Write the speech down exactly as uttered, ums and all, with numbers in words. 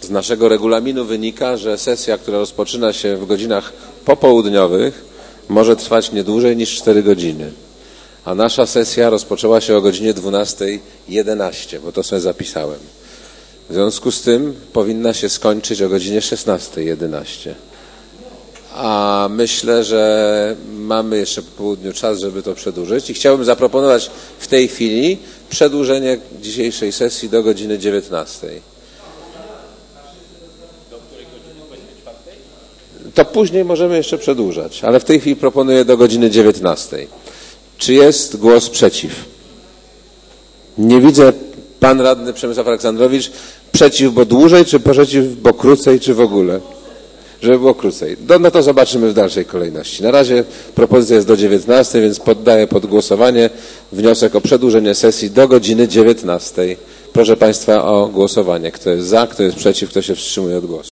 Z naszego regulaminu wynika, że sesja, która rozpoczyna się w godzinach popołudniowych, może trwać nie dłużej niż cztery godziny. A nasza sesja rozpoczęła się o godzinie dwunastej jedenaście, bo to sobie zapisałem. W związku z tym powinna się skończyć o godzinie szesnastej jedenaście. A myślę, że mamy jeszcze po południu czas, żeby to przedłużyć i chciałbym zaproponować w tej chwili przedłużenie dzisiejszej sesji do godziny dziewiętnastej. To później możemy jeszcze przedłużać, ale w tej chwili proponuję do godziny dziewiętnastej. Czy jest głos przeciw? Nie widzę. Pan radny Przemysław Aleksandrowicz, przeciw, bo dłużej, czy przeciw, bo krócej, czy w ogóle? Żeby było krócej. Do, no to zobaczymy w dalszej kolejności. Na razie propozycja jest do dziewiętnastej, więc poddaję pod głosowanie wniosek o przedłużenie sesji do godziny dziewiętnastej. Proszę Państwa o głosowanie. Kto jest za, kto jest przeciw, kto się wstrzymuje od głosu.